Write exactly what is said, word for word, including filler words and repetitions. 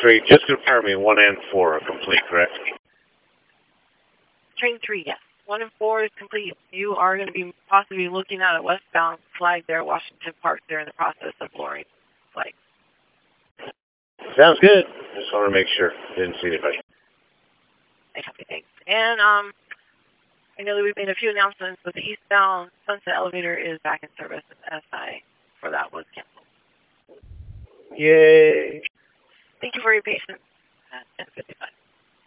three, just confirm me, one and four are complete, correct? Train three, yes. One and four is complete. You are going to be possibly looking at a westbound flag there, Washington Park. They're in the process of lowering flag. Sounds good. Just want to make sure. Didn't see anybody. Okay, thanks. And um, I know that we've made a few announcements, but the eastbound Sunset Elevator is back in service. S I for that was canceled. Yay. Thank you for your patience at ten fifty-five.